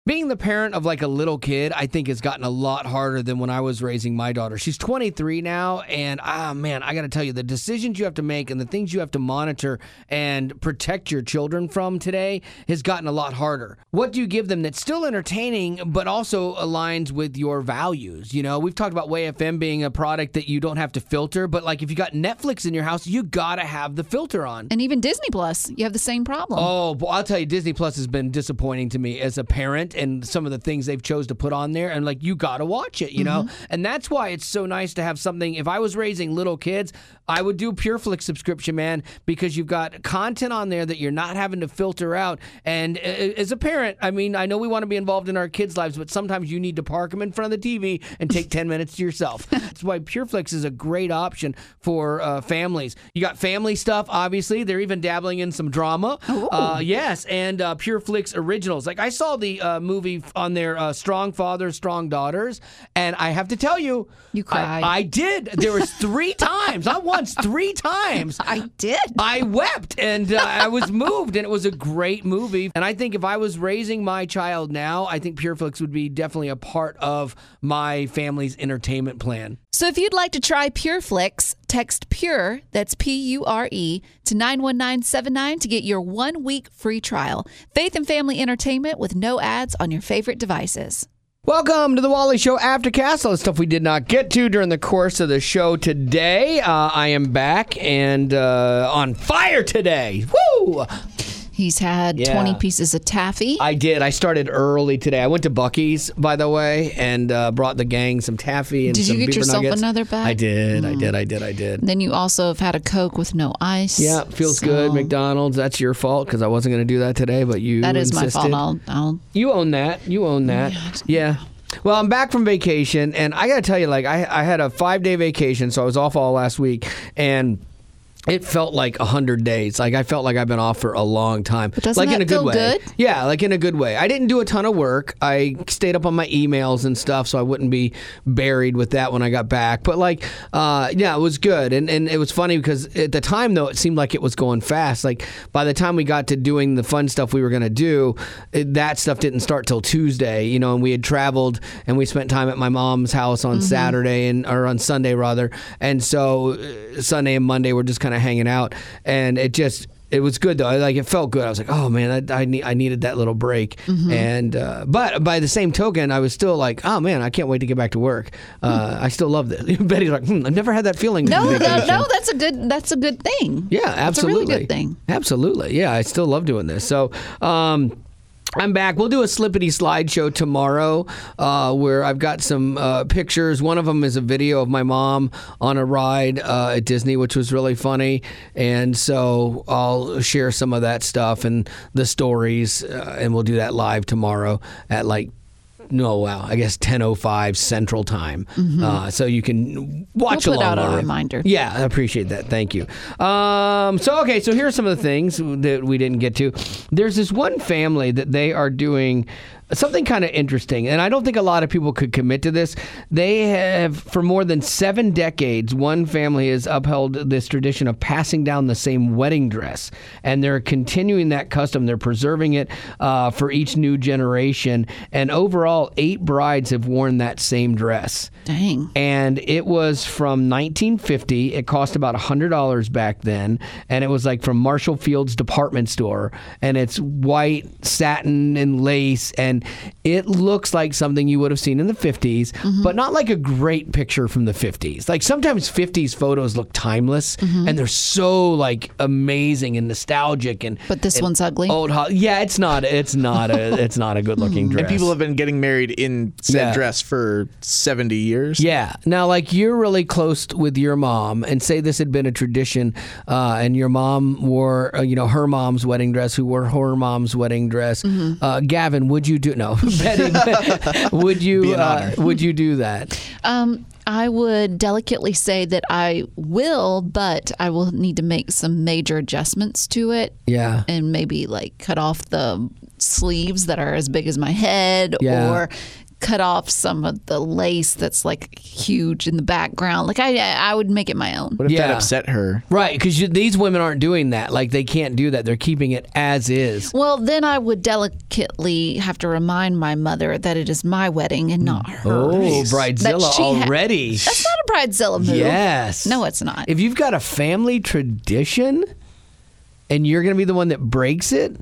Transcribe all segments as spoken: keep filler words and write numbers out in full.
Being the parent of like a little kid, I think has gotten a lot harder than when I was raising my daughter. She's twenty-three now, and ah, man, I got to tell you, the decisions you have to make and the things you have to monitor and protect your children from today has gotten a lot harder. What do you give them that's still entertaining, but also aligns with your values? You know, we've talked about Way F M being a product that you don't have to filter, but like if you got Netflix in your house, you got to have the filter on. And even Disney Plus, you have the same problem. Oh, well, I'll tell you, Disney Plus has been disappointing to me as a parent. And some of the things they've chose to put on there, and like you got to watch it, you know. Mm-hmm. And that's why it's so nice to have something. If I was raising little kids, I would do PureFlix subscription, man, because you've got content on there that you're not having to filter out. And as a parent, I mean, I know we want to be involved in our kids' lives, but sometimes you need to park them in front of the T V and take ten minutes to yourself. That's why PureFlix is a great option for uh, families. You got family stuff, obviously. They're even dabbling in some drama. Uh, yes, and uh, PureFlix originals. Like I saw the uh, movie on their uh, Strong Fathers, Strong Daughters, and I have to tell you, you cried. I, I did. There was three times, not once, three times. I did. I wept, and uh, I was moved, and it was a great movie. And I think if I was raising my child now, I think PureFlix would be definitely a part of my family's entertainment plan. So if you'd like to try PureFlix, text PURE, that's P U R E, to nine one nine seven nine to get your one-week free trial. Faith and family entertainment with no ads on your favorite devices. Welcome to the Wally Show Aftercast. All the stuff we did not get to during the course of the show today. Uh, I am back and uh, on fire today. Woo! He's had yeah. twenty pieces of taffy. I did. I started early today. I went to Buc-ee's, by the way, and uh, brought the gang some taffy and did some you get beaver yourself nuggets. Another bag? I did. Mm. I did. I did. I did. Then you also have had a Coke with no ice. Yeah, feels so. good. McDonald's. That's your fault because I wasn't going to do that today, but you That is insisted. my fault. I'll, I'll... You own that. You own that. Yeah. yeah. Well, I'm back from vacation, and I got to tell you, like, I, I had a five-day vacation, so I was off all last week, and it felt like a hundred days. Like I felt like I've been off for a long time. But doesn't like that in a good feel way. good? Yeah, like in a good way. I didn't do a ton of work. I stayed up on my emails and stuff, so I wouldn't be buried with that when I got back. But like, uh, yeah, it was good, and and it was funny because at the time though, it seemed like it was going fast. Like by the time we got to doing the fun stuff we were gonna do, it, that stuff didn't start till Tuesday. You know, and we had traveled and we spent time at my mom's house on mm-hmm. Saturday and or on Sunday rather, and so uh, Sunday and Monday we're just kind of hanging out. And it just, it was good though. Like it felt good. I was like, oh man, I, I, need, I needed that little break. Mm-hmm. And, uh, but by the same token, I was still like, oh man, I can't wait to get back to work. Uh, mm. I still love this. Betty's like, hmm, I've never had that feeling. No, no, no, that's a good, that's a good thing. Yeah, absolutely. That's a really good thing. Absolutely. Yeah, I still love doing this. So, um, I'm back. We'll do a Slippity slideshow tomorrow uh, where I've got some uh, pictures. One of them is a video of my mom on a ride uh, at Disney, which was really funny. And so I'll share some of that stuff and the stories, uh, and we'll do that live tomorrow at like No, wow. I guess ten oh five Central Time. Mm-hmm. Uh, so you can watch we'll along. Put out live. a reminder. Yeah, I appreciate that. Thank you. Um, so, okay, so here are some of the things that we didn't get to. There's this one family that they are doing something kind of interesting, and I don't think a lot of people could commit to this. They have, for more than seven decades, one family has upheld this tradition of passing down the same wedding dress, and they're continuing that custom. They're preserving it uh, for each new generation, and overall, eight brides have worn that same dress. Dang. And it was from nineteen fifty. It cost about one hundred dollars back then, and it was like from Marshall Field's department store, and it's white satin and lace, and it looks like something you would have seen in the fifties, mm-hmm. but not like a great picture from the fifties. Like sometimes fifties photos look timeless, mm-hmm. and they're so like amazing and nostalgic. And but this and one's ugly. Old, yeah, it's not. It's not a. It's not a good looking dress. And people have been getting married in said yeah. dress for seventy years. Yeah. Now, like you're really close with your mom, and say this had been a tradition, uh, and your mom wore, uh, you know, her mom's wedding dress, who wore her mom's wedding dress. Mm-hmm. Uh, Gavin, would you do? No, Betty, would you? Uh, would you do that? Um, I would delicately say that I will, but I will need to make some major adjustments to it. Yeah, and maybe like cut off the sleeves that are as big as my head, yeah. or cut off some of the lace that's like huge in the background. Like I, I would make it my own. What if Yeah. that upset her? Right, because these women aren't doing that. Like, they can't do that. They're keeping it as is. Well, then I would delicately have to remind my mother that it is my wedding and not hers. Oh, That bridezilla she ha- already. That's not a bridezilla move. Yes. No, it's not. If you've got a family tradition and you're going to be the one that breaks it,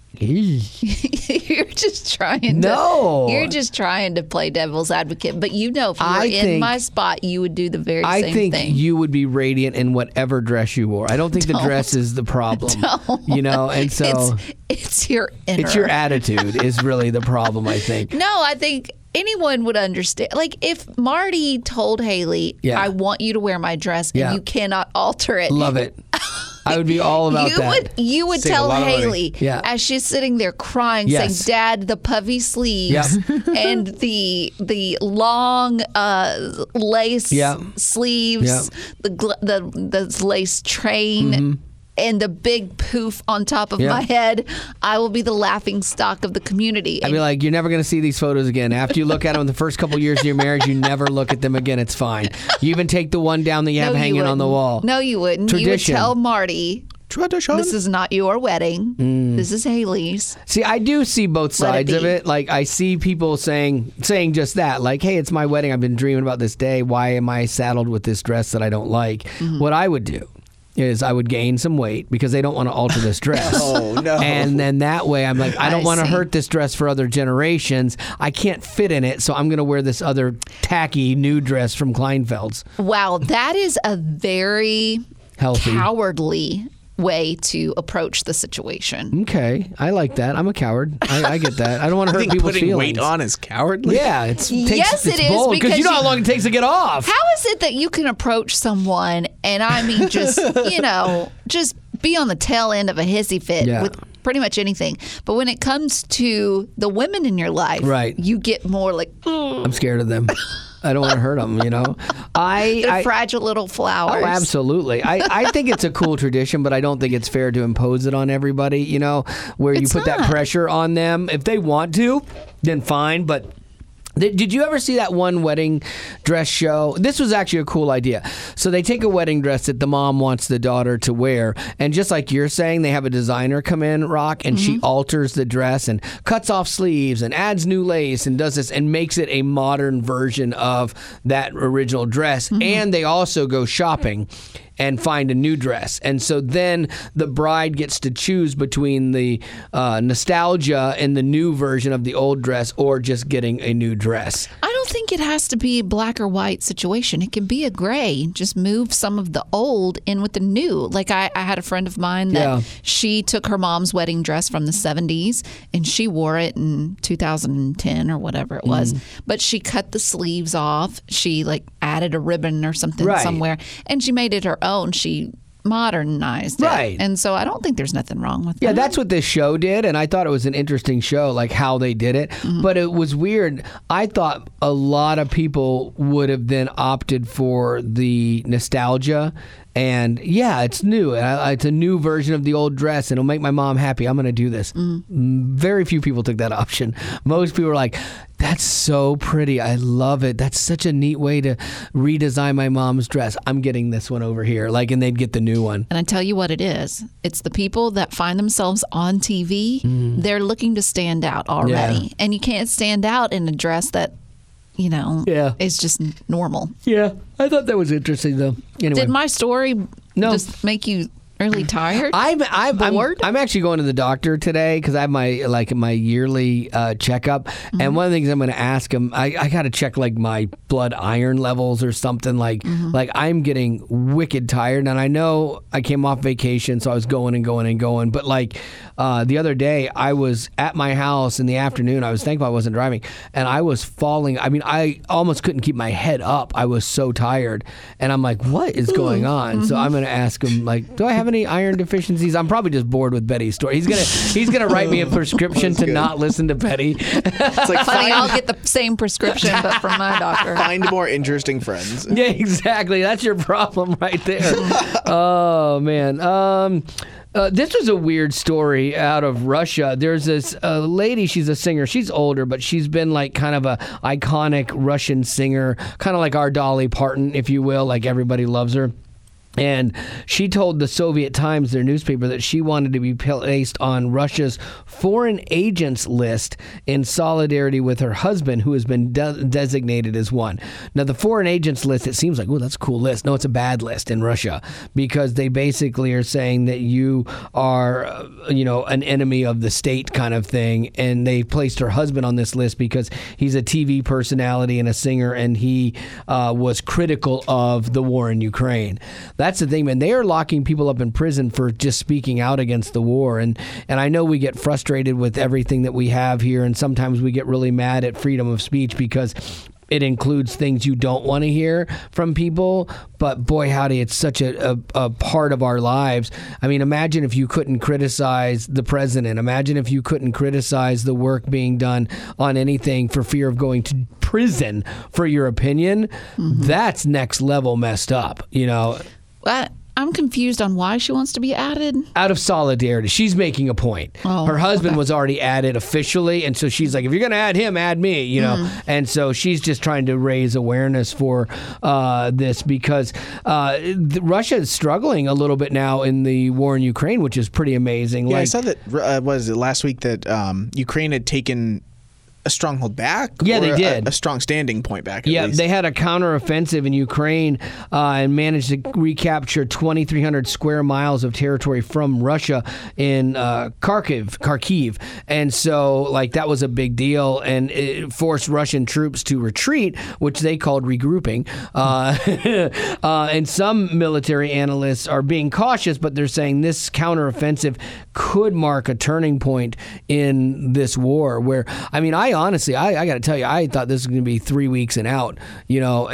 You're just trying to. No. You're just trying to play devil's advocate. But you know, if you were I in think- my spot, you would do the very I same think thing. you would be radiant in whatever dress you wore. I don't think the Don't. dress is the problem. Don't. You know, and so it's, it's your inner. it's your attitude is really the problem, I think. No, I think anyone would understand. Like if Marty told Haley, Yeah. "I want you to wear my dress, and Yeah. you cannot alter it." Love it. I would be all about you that. would you would Save a tell lot of money. Haley Yeah. as she's sitting there crying, Yes. saying, "Dad, the puffy sleeves and the the long uh, lace Yeah. sleeves, Yeah. the, gl- the the lace train." And the big poof on top of Yeah. my head, I will be the laughing stock of the community. I'd be like, you're never going to see these photos again. After you look at them the first couple years of your marriage, you never look at them again. It's fine. You even take the one down that you have No, you hanging on the wouldn't. wall. No, you wouldn't. You would Tradition. tell Marty, Tradition. this is not your wedding. Mm. This is Haley's. See, I do see both Let it sides of be. it. Like, I see people saying saying just that. Like, hey, it's my wedding. I've been dreaming about this day. Why am I saddled with this dress that I don't like? Mm-hmm. What I would do is I would gain some weight because they don't want to alter this dress. Oh, no. And then that way I'm like, I don't I want to see. hurt this dress for other generations. I can't fit in it, so I'm going to wear this other tacky new dress from Kleinfeld's. Wow, that is a very Healthy. cowardly way to approach the situation. Okay, I like that. I'm a coward. I, I get that. I don't want to I hurt think people's putting feelings. weight on is cowardly. Yeah, it's takes, Yes, it's it is, bold because because you know how you- long it takes to get off. How is it that you can approach someone and I mean just, you know, just be on the tail end of a hissy fit Yeah. with pretty much anything. But when it comes to the women in your life, Right. you get more like I'm scared of them. I don't want to hurt them, you know. I, they're I fragile little flowers. Oh, absolutely. I, I think it's a cool tradition, but I don't think it's fair to impose it on everybody, you know, where you It's put that not. pressure on them. If they want to, then fine, but Did did you ever see that one wedding dress show? This was actually a cool idea. So they take a wedding dress that the mom wants the daughter to wear, and just like you're saying, they have a designer come in, Rock, and she alters the dress and cuts off sleeves and adds new lace and does this and makes it a modern version of that original dress. And they also go shopping and find a new dress. And so then the bride gets to choose between the uh, nostalgia and the new version of the old dress or just getting a new dress. I don't think it has to be a black or white situation. It can be a gray. Just move some of the old in with the new. Like I, I had a friend of mine that Yeah. she took her mom's wedding dress from the seventies and she wore it in two thousand ten or whatever it was. Mm. But she cut the sleeves off. She like added a ribbon or something Right. somewhere and she made it her own. She modernized it. Right. And so I don't think there's nothing wrong with Yeah, that. that's what this show did, and I thought it was an interesting show, like how they did it. But it was weird. I thought a lot of people would have then opted for the nostalgia. And yeah, it's new. I- It's a new version of the old dress, and it'll make my mom happy. I'm going to do this. Mm, Very few people took that option. Most people were like, that's so pretty. I love it. That's such a neat way to redesign my mom's dress. I'm getting this one over here. Like, and they'd get the new one. And I tell you what it is. It's the people that find themselves on T V. Mm-hmm. They're looking to stand out already. And you can't stand out in a dress that, you know, Yeah. is just n- normal. Yeah, I thought that was interesting, though. Anyway. Did my story No. just make you really tired? I'm I'm, I'm Bored? I'm actually going to the doctor today because I have my like my yearly uh, checkup, Mm-hmm. and one of the things I'm going to ask him, I, I got to check like my blood iron levels or something. Like Mm-hmm. like I'm getting wicked tired, and I know I came off vacation, so I was going and going and going. But like uh, the other day, I was at my house in the afternoon. I was thankful I wasn't driving, and I was falling. I mean, I almost couldn't keep my head up. I was so tired, and I'm like, what is going on? Mm-hmm. So I'm going to ask him like, do I have any iron deficiencies? I'm probably just bored with Betty's story. He's gonna he's gonna write me a prescription to good. not listen to Betty. It's like Funny, I'll find, get the same prescription, but from my doctor. find more interesting friends. Yeah, exactly. That's your problem right there. Oh man. Um, Uh, this was a weird story out of Russia. There's this uh, lady, she's a singer. She's older, but she's been like kind of a iconic Russian singer, kind of like our Dolly Parton, if you will, like everybody loves her. And she told the Soviet Times, their newspaper, that she wanted to be placed on Russia's foreign agents list in solidarity with her husband, who has been de- designated as one. Now, the foreign agents list, it seems like, oh, that's a cool list. No, it's a bad list in Russia because they basically are saying that you are, uh, you know, an enemy of the state kind of thing. And they placed her husband on this list because he's a T V personality and a singer, and he uh, was critical of the war in Ukraine. That That's the thing, man. They are locking people up in prison for just speaking out against the war. And, and I know we get frustrated with everything that we have here, and sometimes we get really mad at freedom of speech because it includes things you don't want to hear from people. But boy, howdy, it's such a, a, a part of our lives. I mean, imagine if you couldn't criticize the president. Imagine if you couldn't criticize the work being done on anything for fear of going to prison for your opinion. Mm-hmm. That's next level messed up, you know. But I'm confused on why she wants to be added. Out of solidarity. She's making a point. Oh, her husband okay. was already added officially, and so she's like, if you're going to add him, add me, you know. Mm. And so she's just trying to raise awareness for uh, this because uh, Russia is struggling a little bit now in the war in Ukraine, which is pretty amazing. Yeah, like, I saw that, uh, was it last week that um, Ukraine had taken a stronghold back? Yeah, they did. A, a strong standing point back, at yeah, least. They had a counteroffensive in Ukraine uh, and managed to recapture twenty-three hundred square miles of territory from Russia in uh, Kharkiv, Kharkiv. And so, like, that was a big deal, and it forced Russian troops to retreat, which they called regrouping. Uh, uh, and some military analysts are being cautious, but they're saying this counteroffensive could mark a turning point in this war where, I mean, I honestly, I, I got to tell you, I thought this was going to be three weeks and out, you know,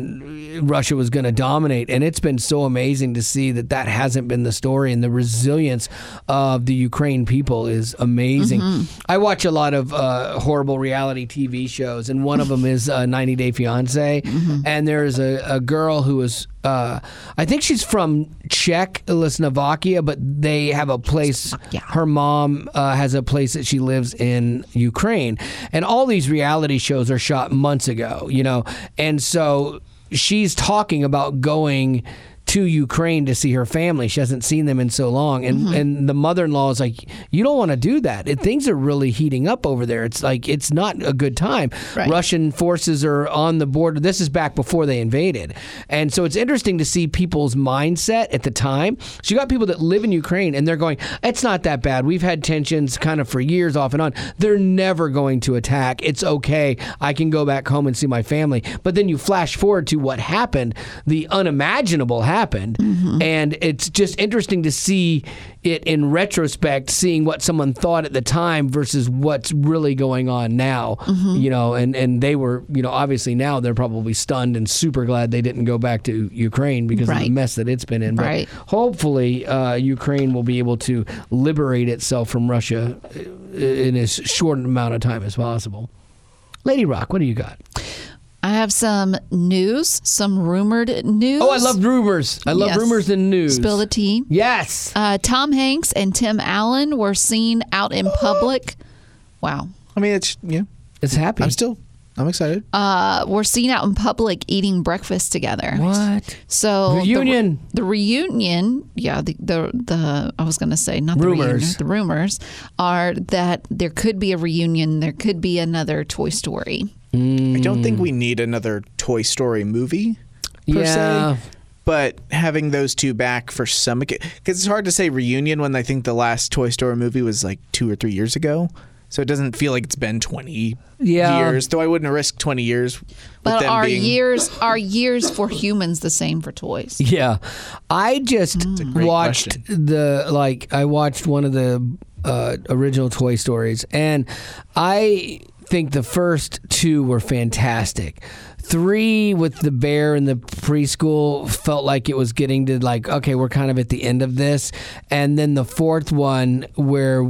and Russia was going to dominate. And it's been so amazing to see that that hasn't been the story, and the resilience of the Ukraine people is amazing. Mm-hmm. I watch a lot of uh, horrible reality T V shows, and one of them is uh, ninety day fiance. Mm-hmm. And there's a, a girl who is, uh, I think she's from Czechoslovakia, but they have a place, yeah. her mom uh, has a place that she lives in Ukraine. And all these reality shows are shot months ago, you know, and so she's talking about going to Ukraine to see her family. She hasn't seen them in so long. And mm-hmm. and the mother-in-law is like, you don't want to do that. It, things are really heating up over there. It's like, it's not a good time. Right. Russian forces are on the border. This is back before they invaded. And so it's interesting to see people's mindset at the time. So you got people that live in Ukraine and they're going, it's not that bad. We've had tensions kind of for years off and on. They're never going to attack. It's okay. I can go back home and see my family. But then you flash forward to what happened. The unimaginable happened. happened. Mm-hmm. And it's just interesting to see it in retrospect, seeing what someone thought at the time versus what's really going on now. Mm-hmm. You know, and, and they were, you know, obviously now they're probably stunned and super glad they didn't go back to Ukraine because right. of the mess that it's been in. But right. hopefully uh, Ukraine will be able to liberate itself from Russia in as short an amount of time as possible. Lady Rock, what do you got? I have some news, some rumored news. Oh, I love rumors. I love yes. rumors and news. Spill the tea. Yes. Uh, Tom Hanks and Tim Allen were seen out in public. Wow. I mean, it's, yeah. It's happy. I'm still, I'm excited. Uh, we're seen out in public eating breakfast together. What? So reunion. The, the reunion, yeah, the, the, the I was going to say, not the rumors. reunion, the rumors are that there could be a reunion. There could be another Toy Story. I don't think we need another Toy Story movie, per yeah. se. But having those two back for some... Because it's hard to say reunion when I think the last Toy Story movie was like two or three years ago. So it doesn't feel like it's been twenty yeah. years. Though I wouldn't risk twenty years with but them are being... years are years for humans the same for toys? Yeah. I just mm. watched question. the... Like, I watched one of the uh, original Toy Stories. And I... think the first two were fantastic. three with the bear and the preschool felt like it was getting to like, okay, we're kind of at the end of this. And then the fourth one where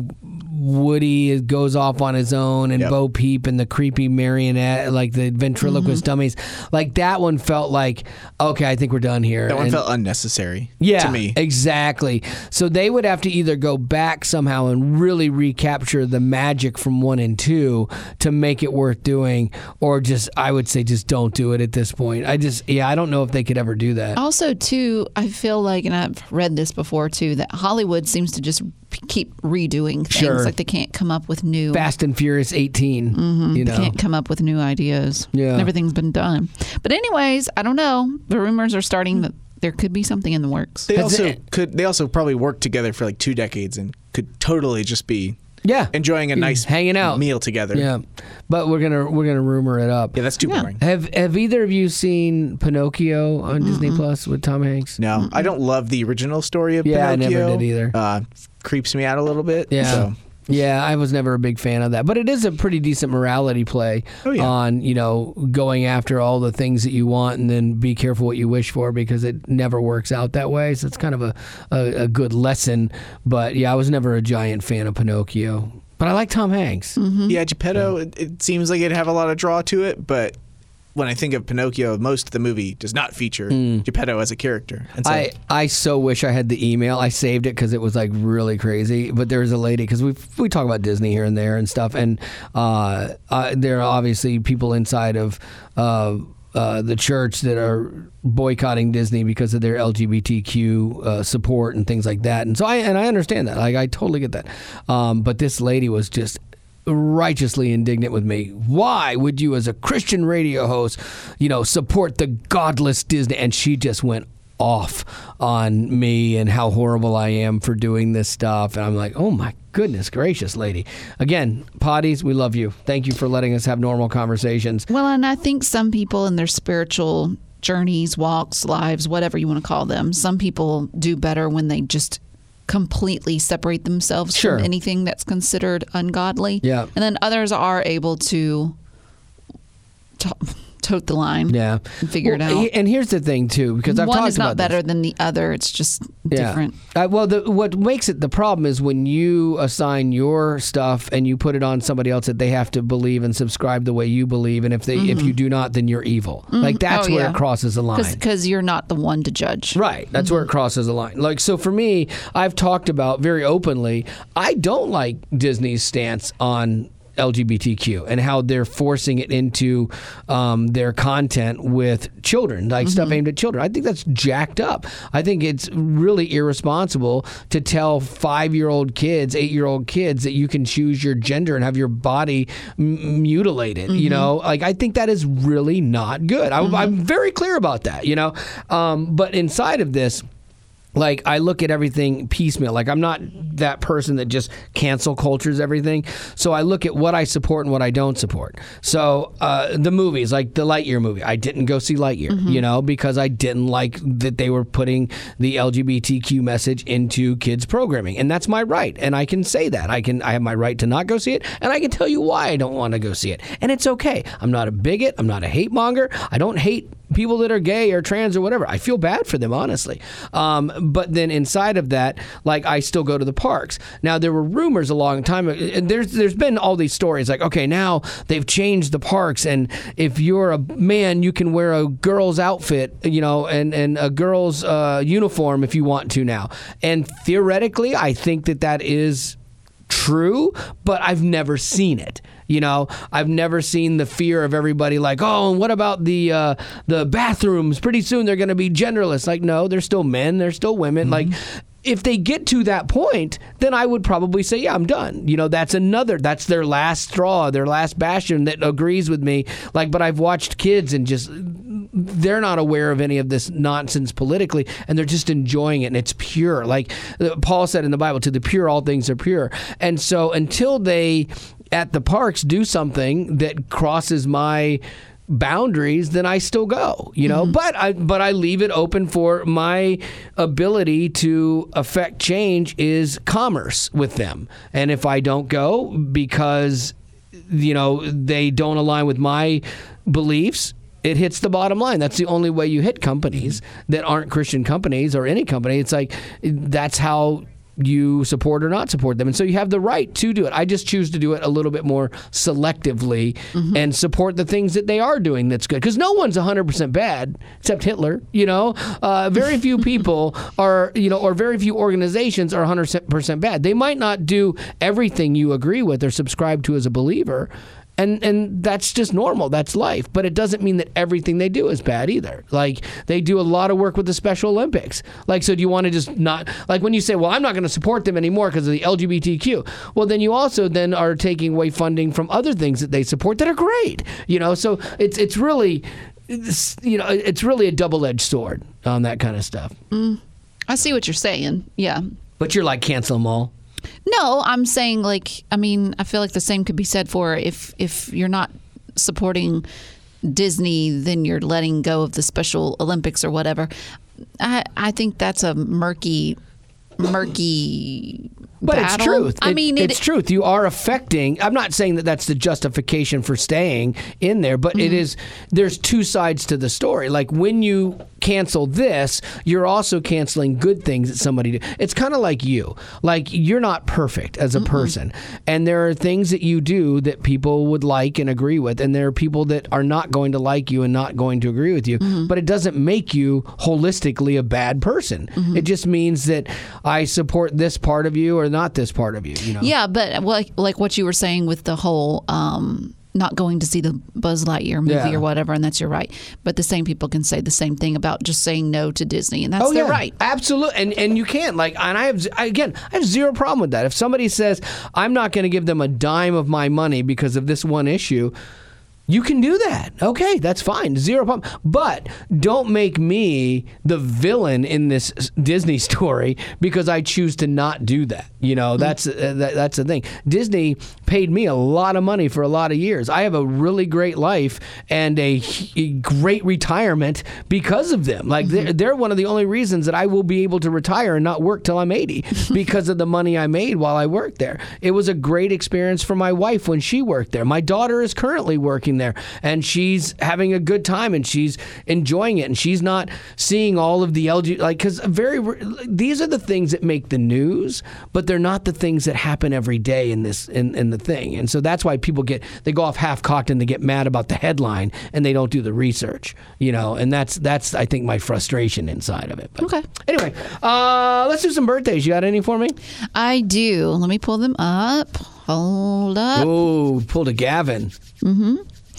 Woody goes off on his own and yep. Bo Peep and the creepy marionette, like the ventriloquist mm-hmm. dummies, like that one felt like, okay, I think we're done here. That one and, felt unnecessary yeah, to me. Exactly. So they would have to either go back somehow and really recapture the magic from one and two to make it worth doing, or just, I would say, just don't do it at this point. I just, yeah, I don't know if they could ever do that. Also, too, I feel like, and I've read this before, too, that Hollywood seems to just keep redoing things. Sure. Like they can't come up with new... Fast and Furious eighteen. Mm-hmm. You know? They can't come up with new ideas. Yeah. Everything's been done. But anyways, I don't know. The rumors are starting that there could be something in the works. They Has also it, could. They also probably worked together for like two decades and could totally just be yeah enjoying a nice hanging out meal together. Yeah, but we're gonna we're gonna rumor it up. Yeah, that's too yeah. boring. Have Have either of you seen Pinocchio on Mm-mm. Disney Plus with Tom Hanks? No, Mm-mm. I don't love the original story of yeah, Pinocchio. Yeah, I never did either. Uh, creeps me out a little bit. Yeah. So. Yeah, I was never a big fan of that, but it is a pretty decent morality play oh, yeah. on, you know, going after all the things that you want and then be careful what you wish for, because it never works out that way. So it's kind of a, a, a good lesson. But yeah, I was never a giant fan of Pinocchio, but I like Tom Hanks. Mm-hmm. Yeah, Geppetto, yeah. It, it seems like it'd have a lot of draw to it, but when I think of Pinocchio, most of the movie does not feature mm. Geppetto as a character. And so, I, I so wish I had the email. I saved it because it was like really crazy. But there was a lady, because we we talk about Disney here and there and stuff, and uh, uh, there are obviously people inside of uh, uh, the church that are boycotting Disney because of their L G B T Q uh, support and things like that. And so I and I understand that. Like I totally get that. Um, but this lady was just righteously indignant with me. Why would you, as a Christian radio host, you know, support the godless Disney? And she just went off on me and how horrible I am for doing this stuff. And I'm like, oh my goodness gracious, lady. Again, Potties, we love you. Thank you for letting us have normal conversations. Well, and I think some people in their spiritual journeys, walks, lives, whatever you want to call them, some people do better when they just completely separate themselves sure. from anything that's considered ungodly. Yeah. And then others are able to to- tote the line yeah. and figure well, it out. He, and here's the thing, too, because I've One talked is not about better this. than the other. It's just different. Yeah. Uh, well, the, what makes it the problem is when you assign your stuff and you put it on somebody else that they have to believe and subscribe the way you believe, and if they Mm-hmm. if you do not, then you're evil. Mm-hmm. Like that's oh, where yeah. it crosses the line. Because you're not the one to judge. Right. That's mm-hmm. where it crosses the line. Like, so for me, I've talked about very openly, I don't like Disney's stance on L G B T Q and how they're forcing it into um, their content with children, like mm-hmm. stuff aimed at children. I think that's jacked up. I think it's really irresponsible to tell five-year-old kids, eight-year-old kids that you can choose your gender and have your body m- mutilated. Mm-hmm. You know, like I think that is really not good. I, mm-hmm. I'm very clear about that. You know, um, but inside of this, like, I look at everything piecemeal. Like, I'm not that person that just cancel cultures everything. So I look at what I support and what I don't support. So uh, the movies, like the Lightyear movie, I didn't go see Lightyear, mm-hmm. you know, because I didn't like that they were putting the L G B T Q message into kids' programming. And that's my right. And I can say that. I can. I have my right to not go see it. And I can tell you why I don't want to go see it. And it's okay. I'm not a bigot. I'm not a hate monger. I don't hate people that are gay or trans or whatever. I feel bad for them, honestly. Um, but then inside of that, like, I still go to the parks. Now, there were rumors a long time ago, and there's there's been all these stories like, okay, now they've changed the parks, and if you're a man, you can wear a girl's outfit, you know, and, and a girl's uh, uniform if you want to now. And theoretically, I think that that is true, but I've never seen it. You know, I've never seen the fear of everybody like, oh, and what about the uh, the bathrooms? Pretty soon they're going to be genderless. Like, no, they're still men. They're still women. Mm-hmm. Like, if they get to that point, then I would probably say, yeah, I'm done. You know, that's another, that's their last straw, their last bastion that agrees with me. Like, but I've watched kids and just, they're not aware of any of this nonsense politically, and they're just enjoying it, and it's pure. Like Paul said in the Bible, to the pure, all things are pure. And so until they, at the parks, do something that crosses my boundaries, then I still go, you know, mm-hmm. but I but I leave it open for my ability to affect change is commerce with them. And if I don't go because, you know, they don't align with my beliefs, it hits the bottom line. That's the only way you hit companies that aren't Christian companies or any company. It's like that's how you support or not support them. And so you have the right to do it. I just choose to do it a little bit more selectively mm-hmm. and support the things that they are doing that's good. Because no one's one hundred percent bad, except Hitler, you know. Uh, very few people are, you know, or very few organizations are one hundred percent bad. They might not do everything you agree with or subscribe to as a believer. And and that's just normal. That's life. But it doesn't mean that everything they do is bad either. Like, they do a lot of work with the Special Olympics. Like, so do you want to just not... Like, when you say, well, I'm not going to support them anymore because of the L G B T Q. Well, then you also then are taking away funding from other things that they support that are great. You know, so it's it's really... It's, you know, it's really a double-edged sword on that kind of stuff. Mm, I see what you're saying. Yeah. But you're like, cancel them all. No, I'm saying, like, I mean, I feel like the same could be said for if if you're not supporting Disney, then you're letting go of the Special Olympics or whatever. I I think that's a murky, murky But battle. it's truth. I It- mean, it, it's truth. You are affecting. I'm not saying that that's the justification for staying in there, but Mm-hmm. it is. There's two sides to the story. Like, when you cancel this, you're also canceling good things that somebody did. It's kind of like you. Like, you're not perfect as a Mm-mm. person, and there are things that you do that people would like and agree with, and there are people that are not going to like you and not going to agree with you. Mm-hmm. But it doesn't make you holistically a bad person. Mm-hmm. It just means that I support this part of you or not this part of you. You know. yeah, but like like what you were saying with the whole um, not going to see the Buzz Lightyear movie Yeah. or whatever, and that's your right. But the same people can say the same thing about just saying no to Disney, and that's Oh, their yeah. right. Absolutely. And and you can. Like, and I have, again, I have zero problem with that. If somebody says, I'm not going to give them a dime of my money because of this one issue, you can do that. Okay, that's fine. Zero problem. But don't make me the villain in this Disney story because I choose to not do that. You know, that's uh, that, that's the thing. Disney paid me a lot of money for a lot of years. I have a really great life and a, a great retirement because of them. Like, they're, they're one of the only reasons that I will be able to retire and not work till I'm eighty because of the money I made while I worked there. It was a great experience for my wife when she worked there. My daughter is currently working there, and she's having a good time, and she's enjoying it, and she's not seeing all of the L G, like, because very these are the things that make the news, but they're not the things that happen every day in this in, in the thing. And so that's why people get they go off half-cocked and they get mad about the headline and they don't do the research, you know. And that's that's I think my frustration inside of it. But Okay. Anyway, uh, let's do some birthdays. You got any for me? I do. Let me pull them up. Hold up. Oh, pulled a Gavin. Mm-hmm.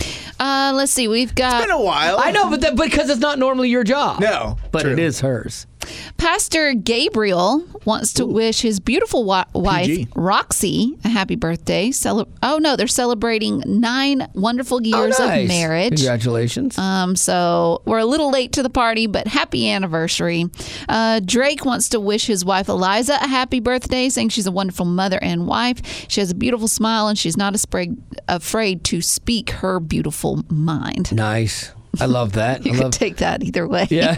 Uh, let's see. We've got. It's been a while. I know, but that, because it's not normally your job. No, but true. it is hers. Pastor Gabriel wants to Ooh. wish his beautiful wa- wife, P G. Roxy, a happy birthday. Cele- oh, no, they're celebrating nine wonderful years oh, nice. of marriage. Congratulations. Um, so we're a little late to the party, but happy anniversary. Uh, Drake wants to wish his wife, Eliza, a happy birthday, saying she's a wonderful mother and wife. She has a beautiful smile, and she's not afraid, afraid to speak her beautiful mind. Nice. I love that. You I could love... take that either way. Yeah.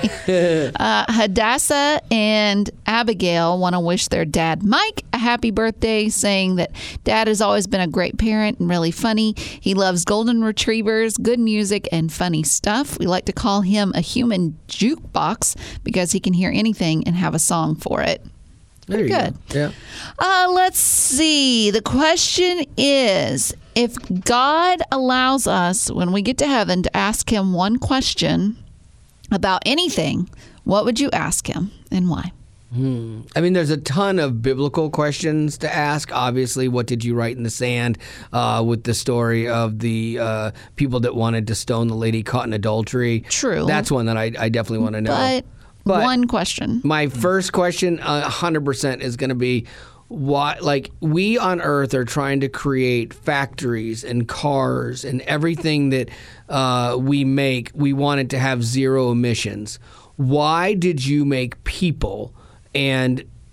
uh, Hadassah and Abigail want to wish their dad, Mike, a happy birthday, saying that dad has always been a great parent and really funny. He loves golden retrievers, good music, and funny stuff. We like to call him a human jukebox because he can hear anything and have a song for it. There you Good. Go. Yeah. Uh, let's see. The question is, if God allows us, when we get to heaven, to ask him one question about anything, what would you ask him and why? Hmm. I mean, there's a ton of biblical questions to ask. Obviously, what did you write in the sand uh, with the story of the uh, people that wanted to stone the lady caught in adultery? True. That's one that I, I definitely want to know. But, but one question. My first question, uh, one hundred percent, is going to be, why, like, we on earth are trying to create factories and cars and everything that uh, we make, we want it to have zero emissions. Why did you make people and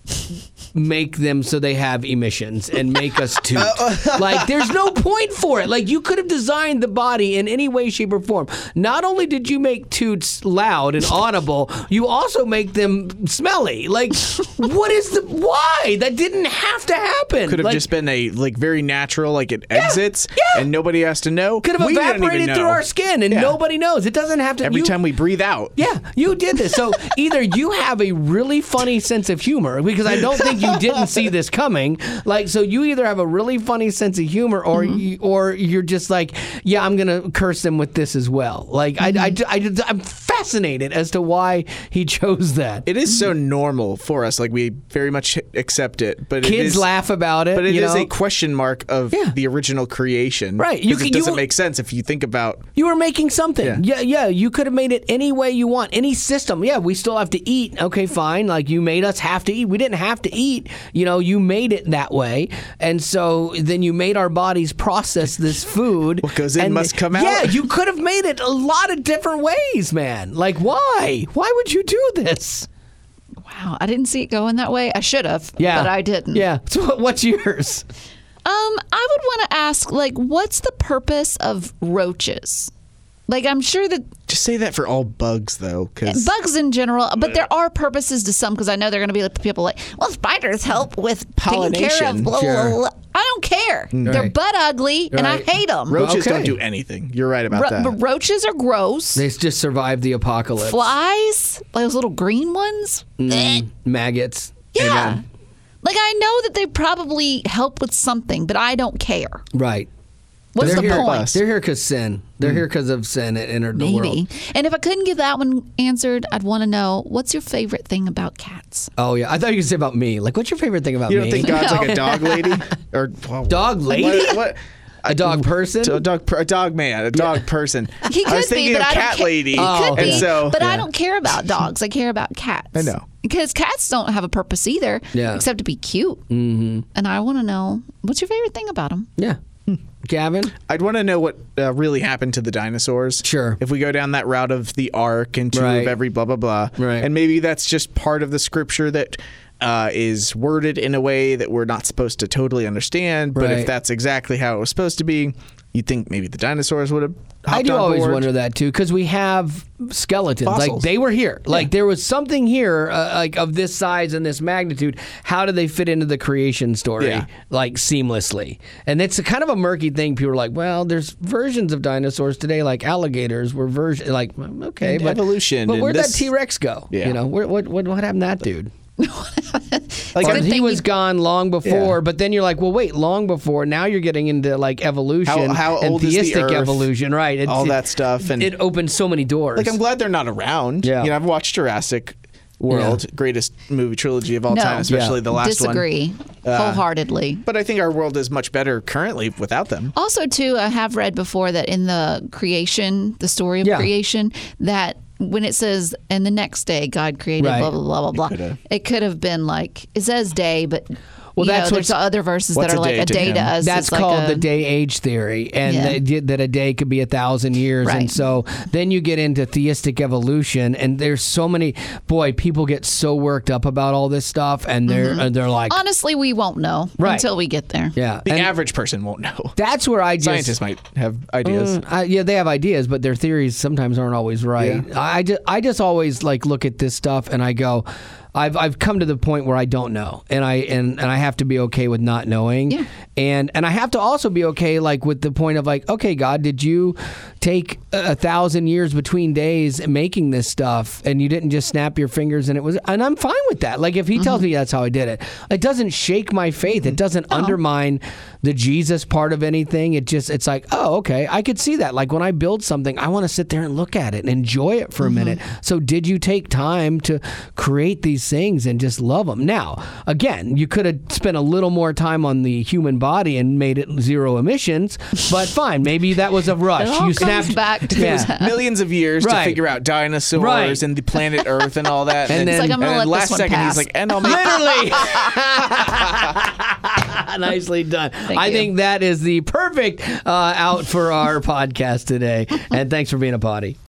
make them so they have emissions and make us toot. Like, there's no point for it. Like, you could have designed the body in any way, shape, or form. Not only did you make toots loud and audible, you also make them smelly. Like, what is the why? That didn't have to happen. Could have like, just been a like very natural, like it Yeah, exits yeah. and nobody has to know. Could have We didn't even evaporated through know. our skin and Yeah. nobody knows. It doesn't have to. Every you, time we breathe out. Yeah, you did this. So either you have a really funny sense of humor, because I don't think you didn't see this coming. Like, so you either have a really funny sense of humor, or Mm-hmm. you, or you're just like, yeah, I'm gonna curse them with this as well. Like, Mm-hmm. I, I, I, I'm fascinated as to why he chose that. It is so normal for us. Like, we very much accept it. But Kids it is, laugh about it. But it you is know? a question mark of Yeah. the original creation. Right. You Because could- it doesn't you- make sense if you think about. You were making something. Yeah. yeah, yeah. You could have made it any way you want, any system. Yeah, we still have to eat. Okay, fine. Like, you made us have to eat. We didn't have to eat. You know, you made it that way, and so then you made our bodies process this food. What goes in and must come out. Yeah, you could have made it a lot of different ways, man. Like, why? Why would you do this? Wow, I didn't see it going that way. I should have, Yeah, but I didn't. Yeah. So what- what's yours? Um, I would want to ask, like, what's the purpose of roaches? Like, I'm sure that Just say that for all bugs, though. Cause bugs in general, but there are purposes to some, because I know they're going to be like people like, well, spiders help with taking care Pollination, of blah, sure. blah, blah. I don't care. They're Right. butt ugly, and I Right. hate them. roaches Okay. don't do anything. You're right about that. But roaches are gross. They just survived the apocalypse. Flies, like those little green ones. Eh. Maggots. Yeah. Amen. Like, I know that they probably help with something, but I don't care. Right. What's They're the here, point? They're here because sin. They're here because of sin. It entered the world. Maybe. And if I couldn't get that one answered, I'd want to know, what's your favorite thing about cats? Oh yeah, I thought you could say about me. Like, what's your favorite thing about You me? don't think God's No. like a dog lady? Or well, Dog lady? What? what? A dog person? A dog, per- a dog man, a dog person. He could I was be, thinking but of I don't cat ca- lady. He Oh, could okay. be, And so, but I yeah. don't care about dogs. I care about cats. I know. Because cats don't have a purpose either, Yeah. except to be cute. Mm-hmm. And I want to know, what's your favorite thing about them? Yeah. Gavin? I'd want to know what uh, really happened to the dinosaurs. Sure. If we go down that route of the ark and two Right. of every blah, blah, blah. Right. And maybe that's just part of the scripture that uh, is worded in a way that we're not supposed to totally understand. But Right. if that's exactly how it was supposed to be, you'd think maybe the dinosaurs would have hopped I do on always board. wonder that too, because we have skeletons. Like, Fossils. they were here. Like, there was something here, uh, like of this size and this magnitude. How do they fit into the creation story, Yeah. like seamlessly? And it's a kind of a murky thing. People are like, well, there's versions of dinosaurs today, like alligators were version. Like, okay, And but evolution But and where'd this- that T Rex go? Yeah. You know, where, what what what happened to that dude? Like, Or good he thing was you- gone long before, Yeah. but then you're like, well, wait, long before. Now you're getting into like evolution How- how and old is the theistic Earth? evolution, right? It, all it- that stuff. And It opens so many doors. like, I'm glad they're not around. Yeah. You know, I've watched Jurassic World, greatest movie trilogy of all No. time, especially Yeah. the last one. Disagree wholeheartedly. But I think our world is much better currently without them. Also, too, I have read before that in the creation, the story of Yeah. creation, that when it says, and the next day God created Right. blah, blah, blah, blah, blah, coulda- it could have been like, it says day, but Well, you that's know, there's what's- other verses that what's are a like day a to day to him? us. That's is like called a- the day age theory, and Yeah. that, that a day could be a thousand years. Right. And so then you get into theistic evolution, and there's so many. Boy, people get so worked up about all this stuff, and they're and they're like, Honestly, we won't know Right. until we get there. yeah. The And average person won't know. that's where I just Scientists might have ideas. Mm, I, yeah, they have ideas, but their theories sometimes aren't always right. Yeah. I, I just, I just always like look at this stuff and I go, I've, I've come to the point where I don't know, and I and, and I have to be okay with not knowing, Yeah. and and I have to also be okay like with the point of like, okay, God, did you take a, a thousand years between days making this stuff, and you didn't just snap your fingers and it was, and I'm fine with that. Like if He tells me that's how I did it, it doesn't shake my faith. It doesn't undermine the Jesus part of anything. It just, it's like, oh, okay, I could see that. Like when I build something, I want to sit there and look at it and enjoy it for a minute. So did you take time to create these things and just love them? Now, again, you could have spent a little more time on the human body and made it zero emissions, but fine, maybe that was a rush. It all you comes snapped back to Yeah. that. Millions of years Right. to figure out dinosaurs Right. and the planet Earth and all that. And and then- It's like, I'm and gonna then let last this one second pass. he's like, and I'll make Literally. Nicely done. I you. think that is the perfect uh, out for our podcast today. And thanks for being a potty.